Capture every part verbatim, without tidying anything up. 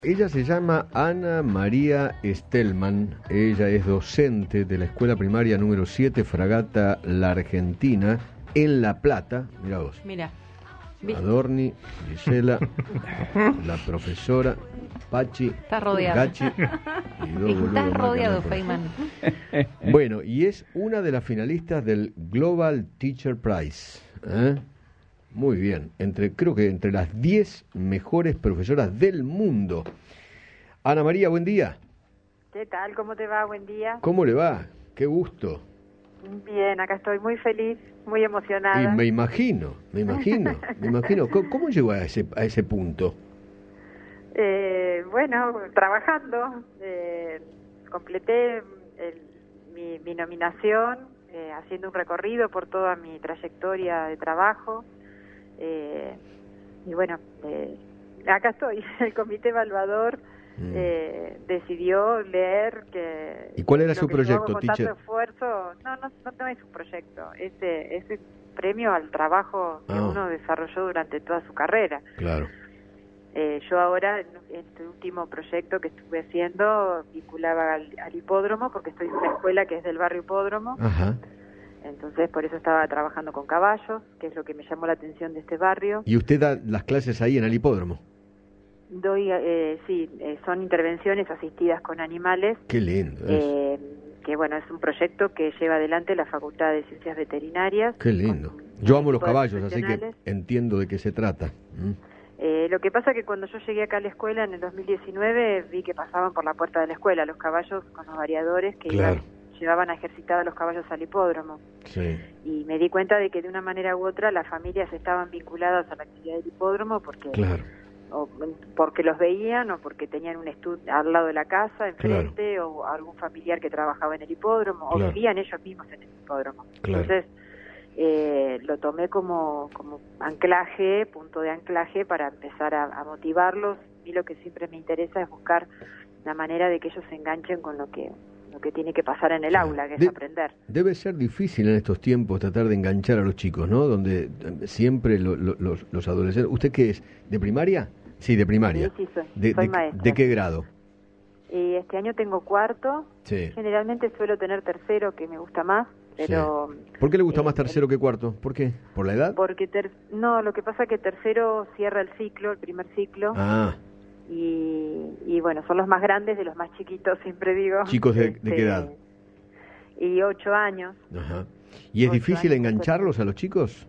Ella se llama Ana María Stellman, ella es docente de la escuela primaria número siete, Fragata La Argentina, en La Plata. Mirá vos. Mira. Adorni, Gisela, la profesora, Pachi, Está rodeado. Gachi y dos boludos Estás más que rodeado, andan por ahí. Feynman. Bueno, y es una de las finalistas del Global Teacher Prize. ¿eh? Muy bien, entre creo que entre las diez mejores profesoras del mundo. Ana María, buen día. ¿Qué tal? ¿Cómo te va? Buen día. ¿Cómo le va? Qué gusto. Bien, acá estoy muy feliz, muy Y emocionada. me imagino, me imagino, me imagino. ¿Cómo, cómo llegó a ese, a ese punto? Eh, bueno, trabajando, eh, completé el- mi, mi nominación, eh, haciendo un recorrido por toda mi trayectoria de trabajo. Eh, y bueno, eh, acá estoy. El comité evaluador Mm. eh, decidió leer que... ¿Y cuál era lo su que yo proyecto, hago con teacher? tanto esfuerzo, no, no, no, no es un proyecto, es, eh, es el premio al trabajo que Ah. uno desarrolló durante toda su carrera. Claro. Eh, yo ahora, en este último proyecto que estuve haciendo, vinculaba al, al hipódromo, porque estoy en una escuela que es del barrio Hipódromo. Ajá. Entonces, por eso estaba trabajando con caballos, que es lo que me llamó la atención de este barrio. ¿Y usted da las clases ahí en el hipódromo? Doy, eh, sí, eh, son intervenciones asistidas con animales, Qué lindo. es. eh, que bueno, es un proyecto que lleva adelante la Facultad de Ciencias Veterinarias. Qué lindo. con Yo un amo los equipo de caballos, así que profesionales. entiendo de qué se trata. ¿Mm? Eh, lo que pasa que cuando yo llegué acá a la escuela en el dos mil diecinueve, vi que pasaban por la puerta de la escuela los caballos con los variadores que Claro. iban, llevaban a ejercitar a los caballos al hipódromo. Sí. Y me di cuenta de que de una manera u otra las familias estaban vinculadas a la actividad del hipódromo porque Claro. o porque los veían o porque tenían un estudio al lado de la casa, enfrente, o algún familiar que trabajaba en el hipódromo, Claro. o vivían ellos mismos en el hipódromo. Claro. Entonces, eh, lo tomé como, como anclaje, punto de anclaje para empezar a, a motivarlos. Y lo que siempre me interesa es buscar la manera de que ellos se enganchen con lo que lo que tiene que pasar en el Claro. aula, que es De- aprender. Debe ser difícil en estos tiempos tratar de enganchar a los chicos, ¿no? Donde eh, siempre lo- lo- los, los adolescentes... ¿Usted qué es? ¿De primaria? Sí, de primaria. Sí, sí, soy, ¿De, soy de- maestra. ¿De qué grado? Y este año tengo cuarto. Sí. Generalmente suelo tener tercero, que me gusta más, pero... ¿Por qué le gusta eh, más tercero que cuarto? ¿Por qué? ¿Por la edad? Porque ter- no, lo que pasa es que tercero cierra el ciclo, el primer ciclo, Ah, y, y bueno, son los más grandes de los más chiquitos, siempre digo. ¿chicos de, de Este, qué edad? Y ocho años. Ajá. ¿Y es Ocho difícil años, engancharlos a los chicos?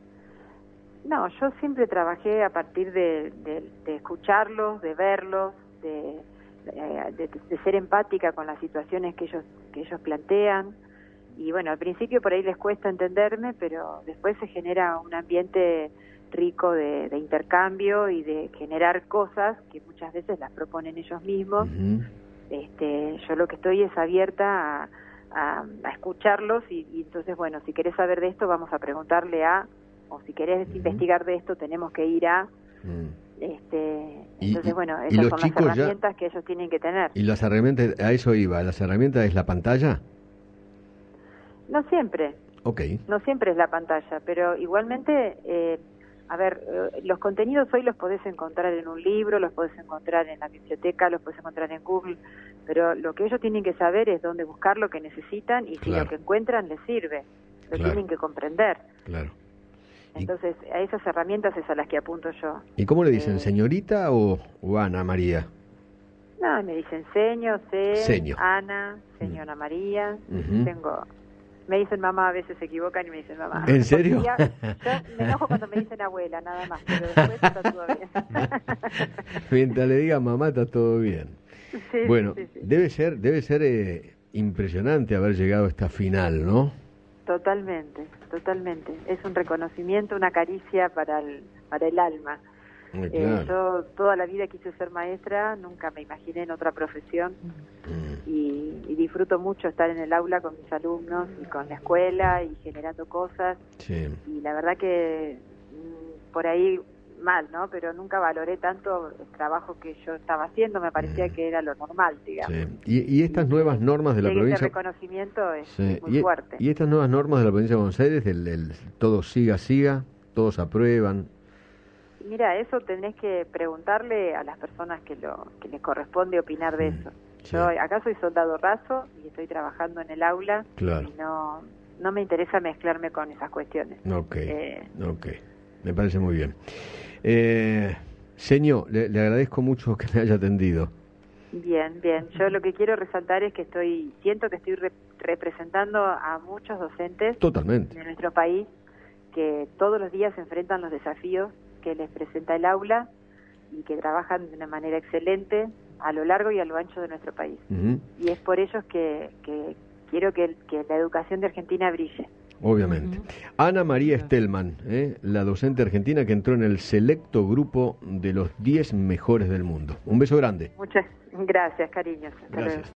No, yo siempre trabajé a partir de, de, de escucharlos, de verlos, de, de, de ser empática con las situaciones que ellos que ellos plantean. Y bueno, al principio por ahí les cuesta entenderme, pero después se genera un ambiente rico de, de intercambio y de generar cosas que muchas veces las proponen ellos mismos. Ujú. Este, yo lo que estoy es abierta a, a, a escucharlos y, y entonces, bueno, si querés saber de esto, vamos a preguntarle a, o si querés Ujú. investigar de esto, tenemos que ir a, Mm. este, Y- entonces, y- bueno, y esas los son chicos las ya- herramientas que ellos tienen que tener. ¿Y las herramientas, a eso iba, las herramientas es la pantalla? No siempre, Ok. no siempre es la pantalla, pero igualmente, eh, a ver, eh, los contenidos hoy los podés encontrar en un libro, los podés encontrar en la biblioteca, los podés encontrar en Google, pero lo que ellos tienen que saber es dónde buscar lo que necesitan y si Claro. lo que encuentran les sirve, lo Claro. tienen que comprender. Claro. ¿Y, Entonces, a esas herramientas es a las que apunto yo. ¿y cómo le dicen, eh, señorita o, o Ana María? No, me dicen seño, C, Seño. Ana, señora María, Ujú. tengo... Me dicen mamá, a veces se equivocan y me dicen mamá. ¿En serio? Porque ya- yo me enojo cuando me dicen abuela, nada más, pero después está todo bien. Mientras le diga mamá está todo bien. Sí, Bueno, sí, sí. debe ser, debe ser eh, impresionante haber llegado a esta final, ¿no? Totalmente, totalmente. Es un reconocimiento, una caricia para el, para el alma. Muy Eh, claro. yo toda la vida quise ser maestra, nunca me imaginé en otra profesión Mm. y, y disfruto mucho estar en el aula con mis alumnos y con la escuela y generando cosas. Sí. Y la verdad que mm, por ahí mal, ¿no? Pero nunca valoré tanto el trabajo que yo estaba haciendo, me parecía Mm. que era lo normal, digamos. Sí. Y, y estas nuevas normas de la Llegue provincia... ese reconocimiento es, Sí. es muy y, fuerte. y estas nuevas normas de la provincia de Buenos Aires, del, del todo siga, siga, todos aprueban. Mira, eso tenés que preguntarle a las personas que lo que les corresponde opinar de eso. Sí. Yo acá soy soldado raso y estoy trabajando en el aula, Claro. y no no me interesa mezclarme con esas cuestiones. Ok, Eh, ok, me parece muy bien. Eh, señor, le, le agradezco mucho que me haya atendido. Bien, bien. Yo lo que quiero resaltar es que estoy, siento que estoy re- representando a muchos docentes Totalmente. de nuestro país que todos los días enfrentan los desafíos que les presenta el aula y que trabajan de una manera excelente a lo largo y a lo ancho de nuestro país. Ujú. Y es por ellos que, que quiero que, que la educación de Argentina brille. Obviamente. Ujú. Ana María Stellman, ¿eh? La docente argentina que entró en el selecto grupo de los diez mejores del mundo. Un beso grande. Muchas gracias, cariños. Hasta Gracias. luego.